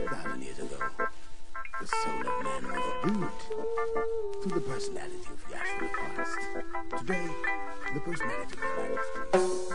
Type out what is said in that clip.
4,000 years ago, the soul of man was built through the personality of Yahshua Christ. Today, the personality of Christ